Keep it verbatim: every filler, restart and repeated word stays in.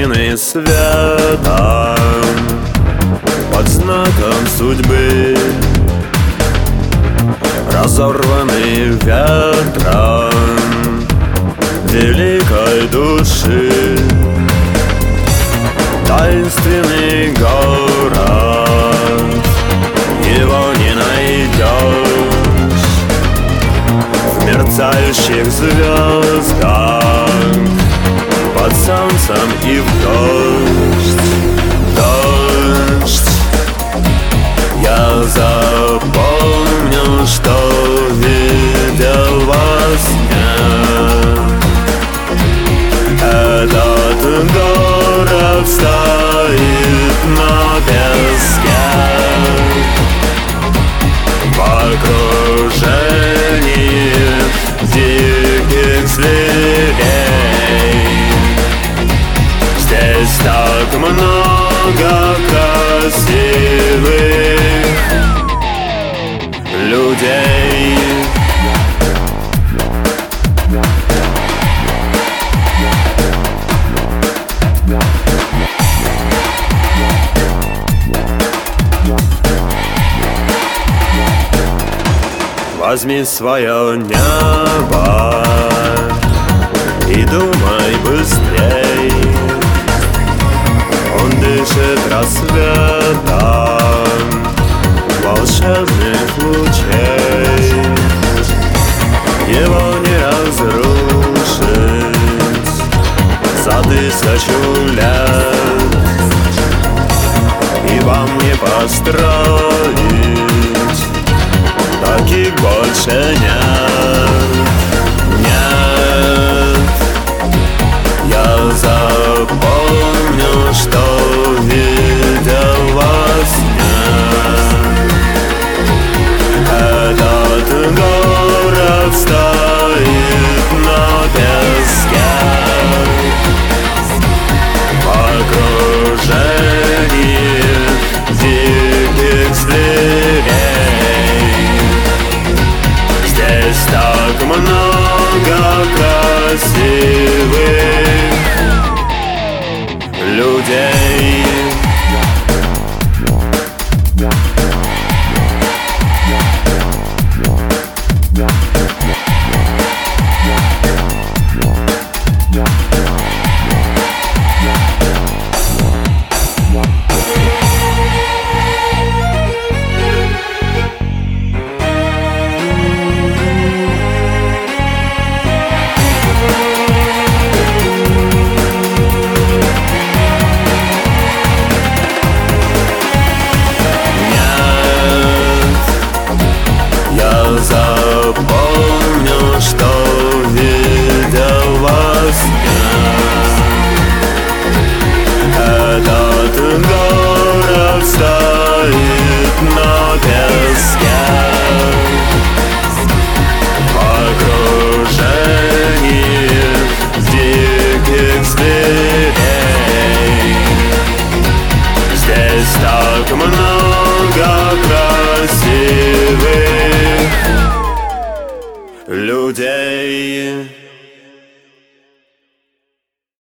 таинственный света под знаком судьбы, разорванный ветром великой души. Таинственный город, его не найдешь в мерцающих звездах, под солнцем и в дождь. Дождь. Я запомню, что видел во сне. Этот город стоит на песке в окружении диких зверей. Здесь так много красивых людей. Возьми свое небо и думай быстрей. Он дышит рассветом волшебных лучей. Его не разрушить за тысячу лет, и вам не построить таких больше нет. Нет. Я запомню, что видел во сне. Этот город стоит на песке в окружении диких зверей. Здесь так много красивых людей. Запомню, что видел во сне. Этот город стоит на песке в окружении диких зверей. Здесь так много красивых людей.